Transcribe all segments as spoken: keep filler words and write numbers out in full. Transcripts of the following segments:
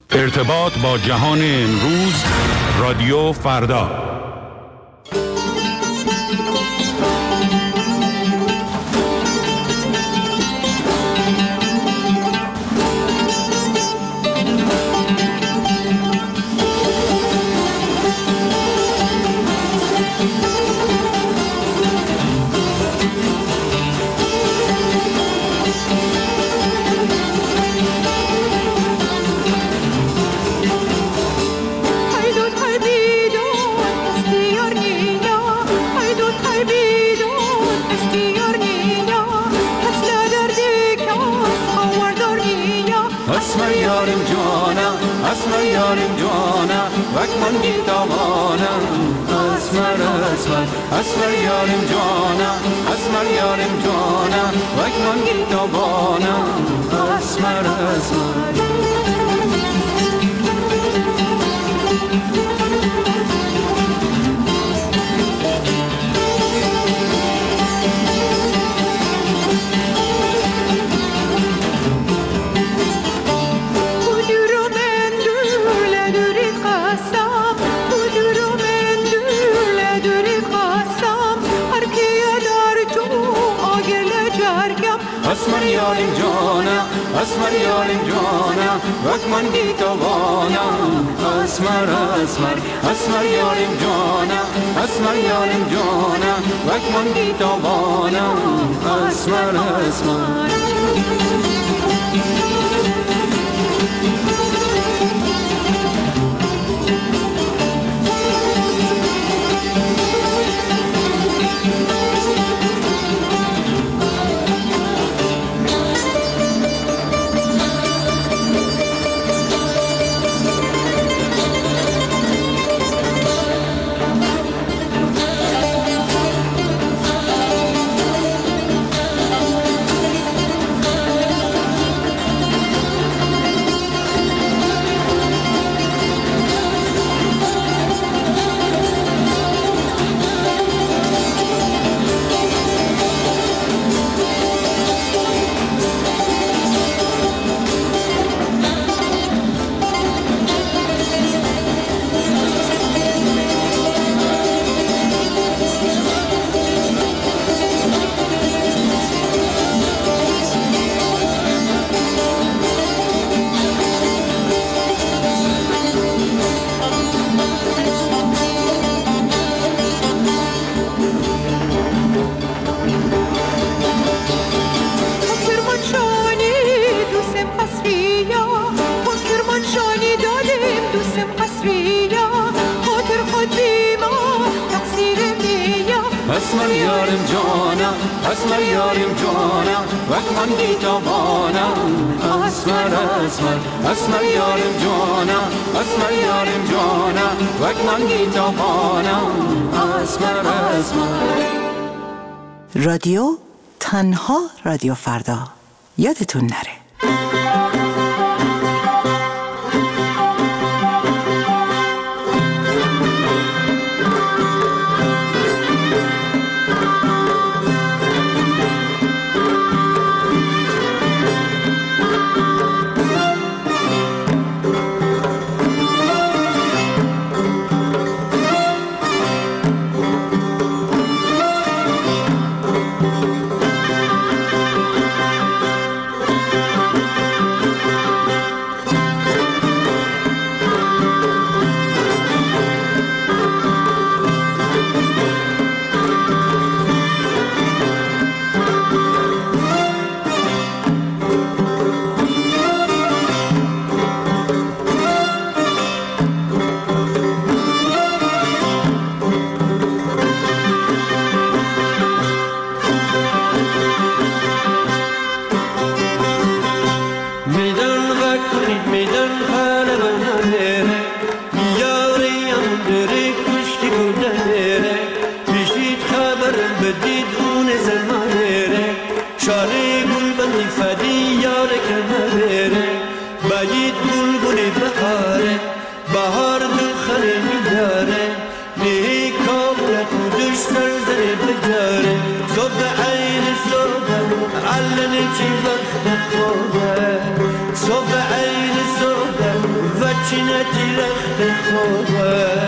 ارتباط با جهان امروز، رادیو فردا. اسمر یارم جانم اسمر یارم جانم وقت من گیتوانم اسمر اسمر اسمر یارم جانم اسمر یارم جانم وقت من گیتوانم اسمر اسمر اسمر یارم جانم اسمر یارم جانم وقت من گیتوانم اسمر اسمر اسمر یارم جانم اسمر یارم جانم وقت من گیتوانم اسمر اسمر اسمر یارم جانم اسمر یارم جانم وقت من گیتوانم اسمر اسمر اسمر یارم جانم اسمر یارم جانم وقت من گیتوانم اسمر اسمر. رادیو تنها رادیو فردا، یادتون نره. علني كي بخت خوبه صوب عين صوبه وچینتی رخت خوبه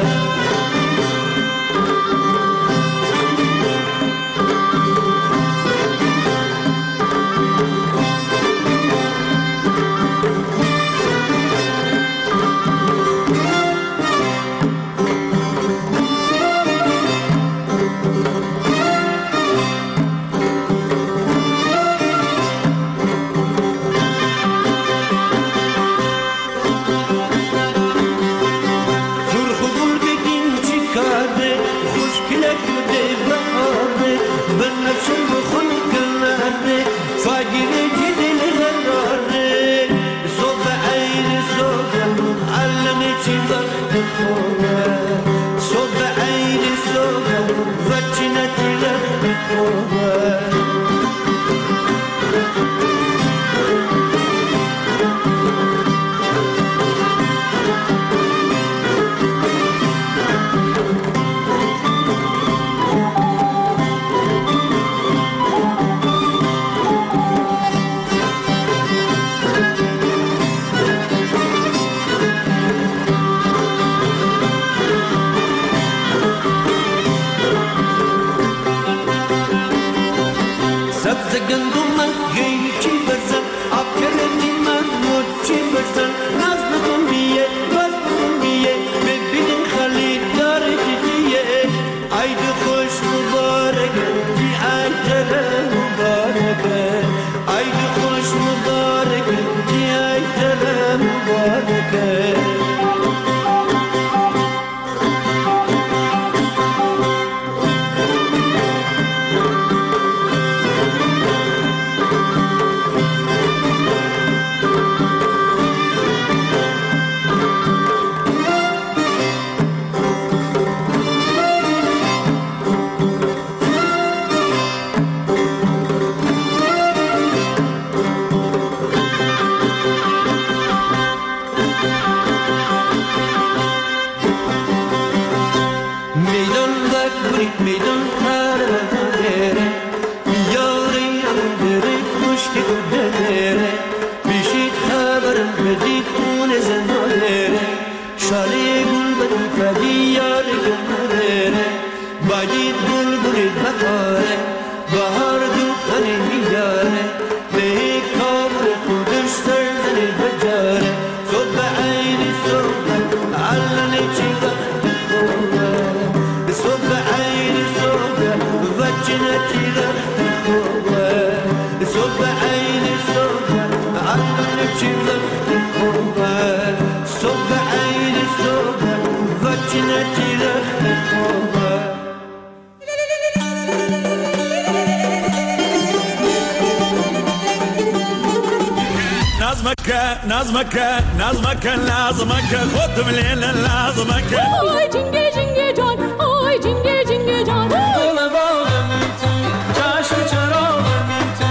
نظمك نظمك لازمك خد من لازمك آی جنگه جنگه جان آی جنگه جنگه جان گل باغم تو چشم چراغم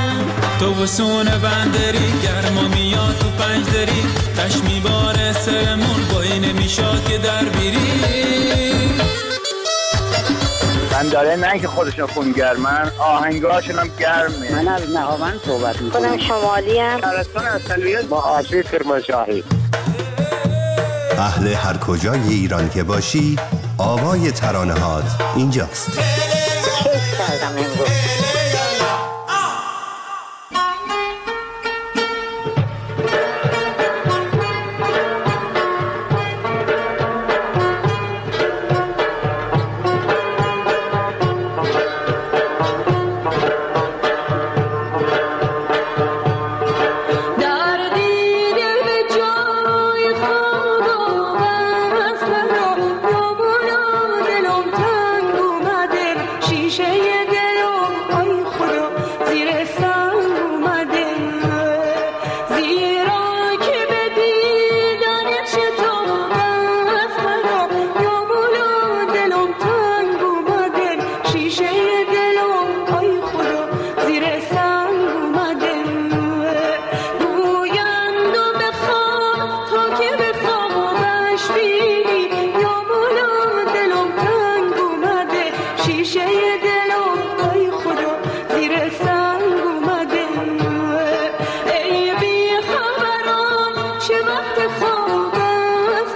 تو تو وسون بندری گرما میاد تو پنج دری تش میباره سرمون بایی نمیشاد که در بیری من داره نه که خودشون خونگرمن آهنگاشون هم گرمه. من از نهاوند صحبت میکنم. خودم شمالی هم شهرستان اصلیت با آشوی کرمانشاهی. اهل هر کجای ایران که باشی آوای ترانه‌هات اینجاست. کیف کردم امروز. چه وقت خواب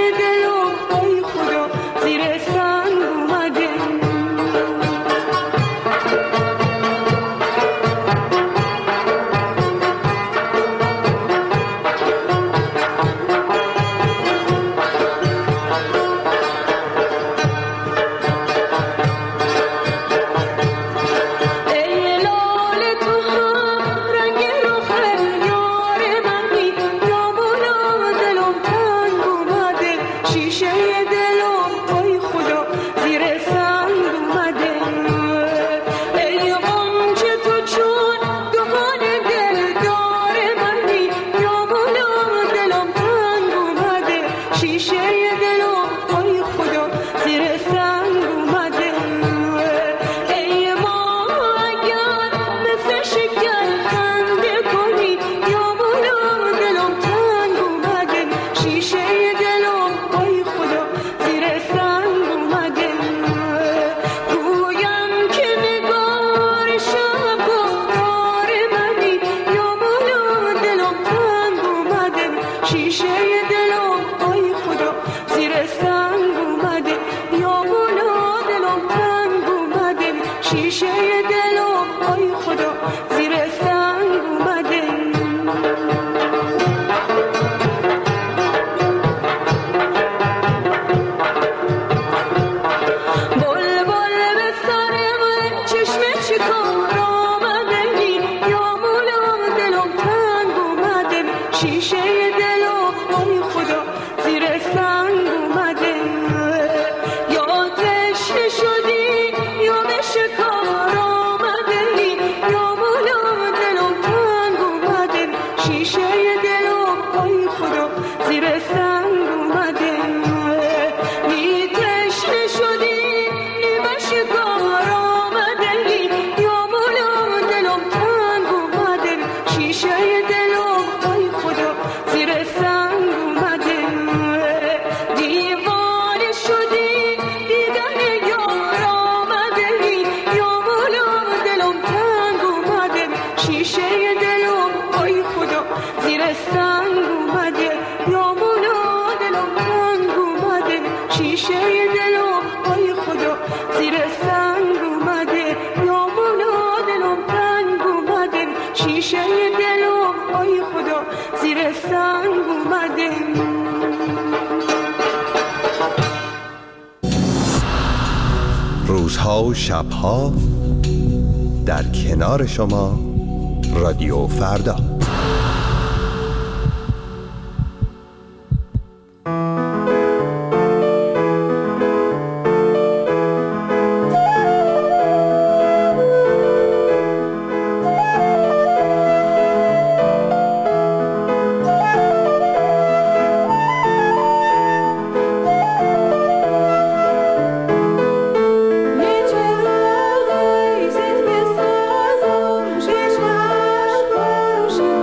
روزها و شبها در کنار شما رادیو فردا. She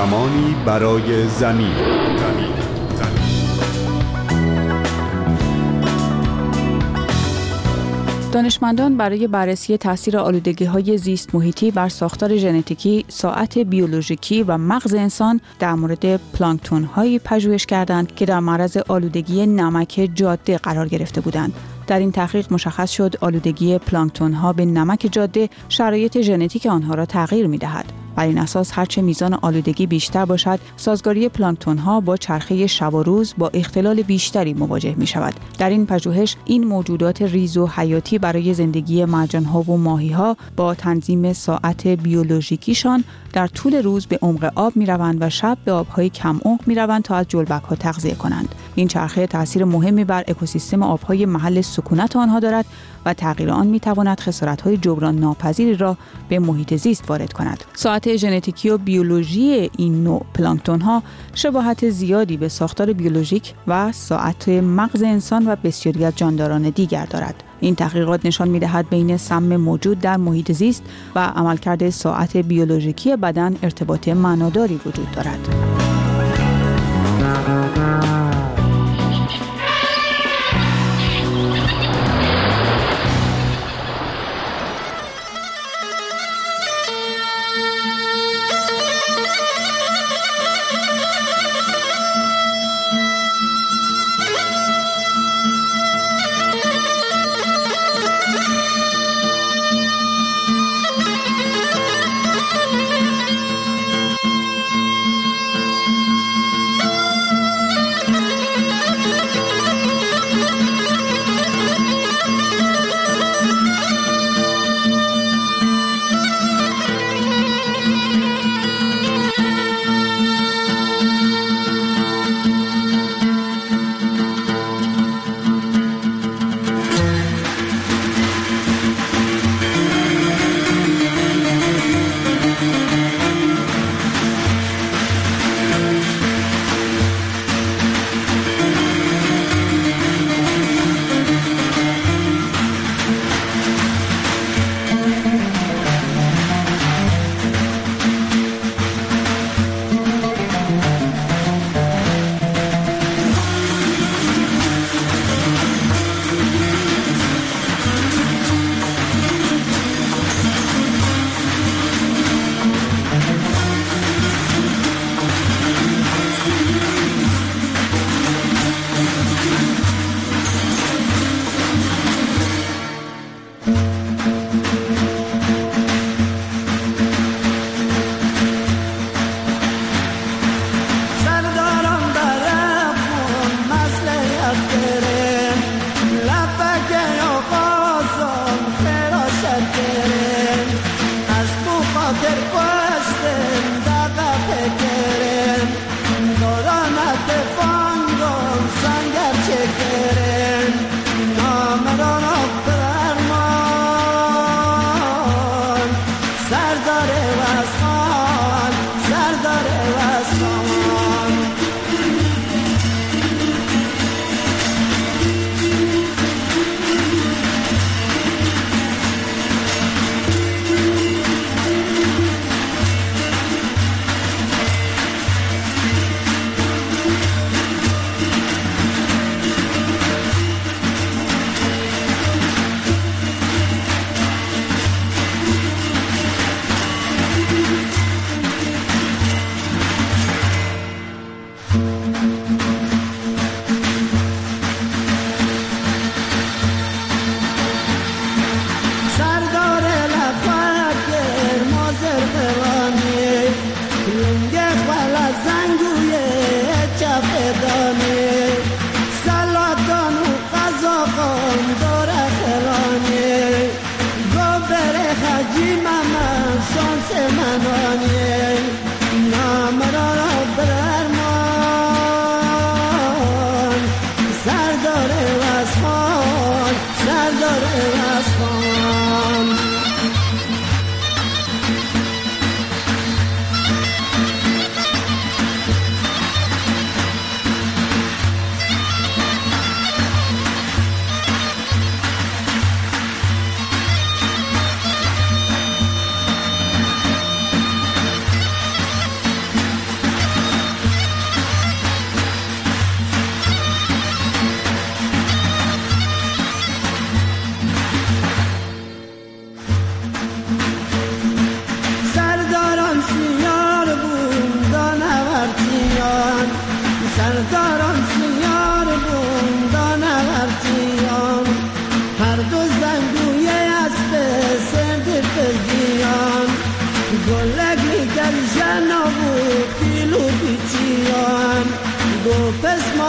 زمانی برای زمین. زمین. دانشمندان برای بررسی تاثیر آلودگی‌های زیست محیطی بر ساختار ژنتیکی، ساعت بیولوژیکی و مغز انسان در مورد پلانکتون‌هایی پژوهش کردند که در معرض آلودگی نمک جاده قرار گرفته بودند. در این تحقیق مشخص شد آلودگی پلانکتون‌ها به نمک جاده شرایط ژنتیک آنها را تغییر می‌دهد. بر این اساس هرچه میزان آلودگی بیشتر باشد، سازگاری پلانکتون‌ها با چرخه شب و روز با اختلال بیشتری مواجه می‌شود. در این پژوهش این موجودات ریز و حیاتی برای زندگی مرجان‌ها و ماهی‌ها با تنظیم ساعت بیولوژیکیشان در طول روز به عمق آب می‌روند و شب به آب‌های کم عمق می‌روند تا از جلبک‌ها تغذیه کنند. این چرخه تأثیر مهمی بر اکوسیستم آب‌های محل سکونت آنها دارد و تغییر آن می‌تواند خسارت‌های جبران ناپذیری را به محیط زیست وارد کند. ساعت ژنتیکی و بیولوژی این نوع پلانکتون‌ها شباهت زیادی به ساختار بیولوژیک و ساعت مغز انسان و بسیاری از جانداران دیگر دارد. این تحقیقات نشان می‌دهد بین سم موجود در محیط زیست و عملکرد ساعت بیولوژیکی بدن ارتباط معناداری وجود دارد.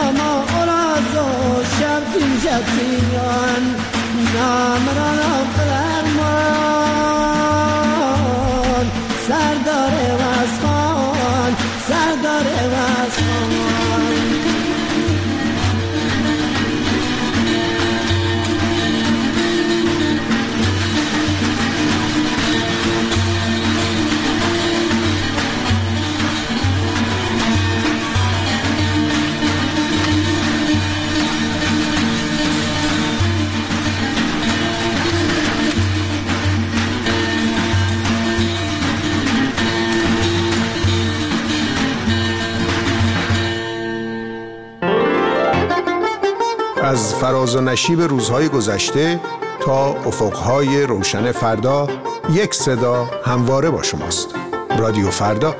ما أرازو شرط جديان نامرنا فرمان سردار واسخان سردار واسخان از فراز و نشیب روزهای گذشته تا افقهای روشن فردا، یک صدا همواره با شماست. رادیو فردا.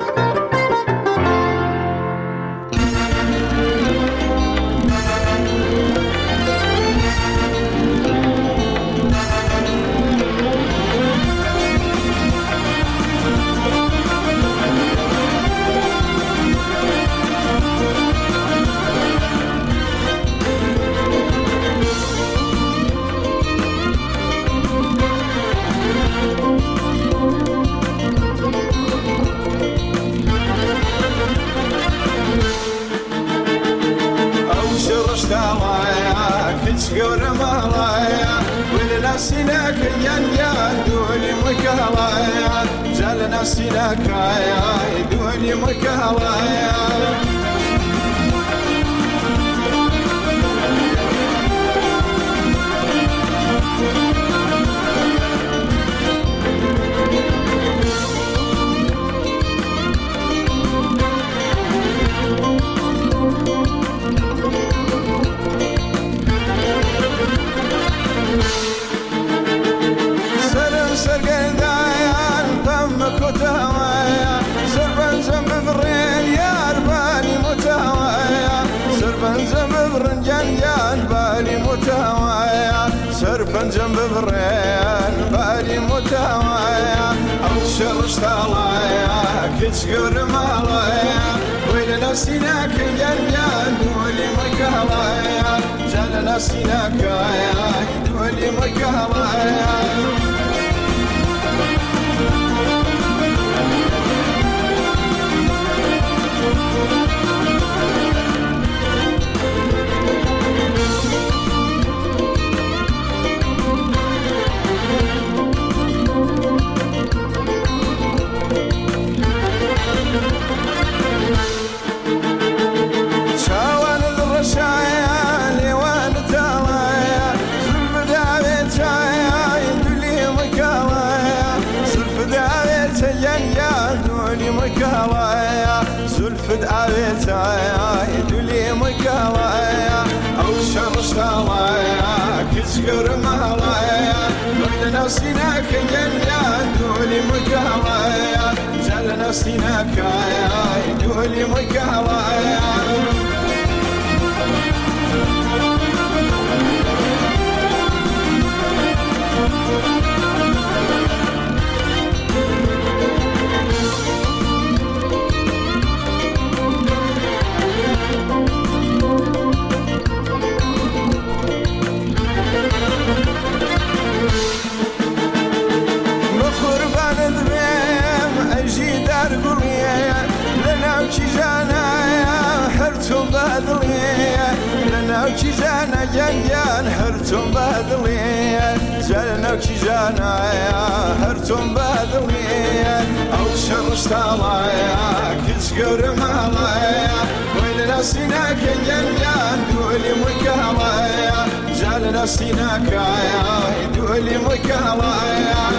سرپنجم ببرين بالي متوايا أو شرشت علايا كتشقر مالايا وين نفسيناك ينيان دولي مكالايا جال نفسيناك يا دولي مكالايا زلفت عبيتايا يدولي مكالايا أو شرشت علايا كتشقر مالايا وين نفسيناك ينيا دولي مكالايا جال نفسيناك يا يدولي مكالايا وكي جانا جنيان هرتم بادلية جانا وكي جانا يا هرتم بادلية أو شرشت علايا كتشقر مالايا وين ناسيناك جنيان دولي مكالايا جالنا سيناك يا دولي مكالايا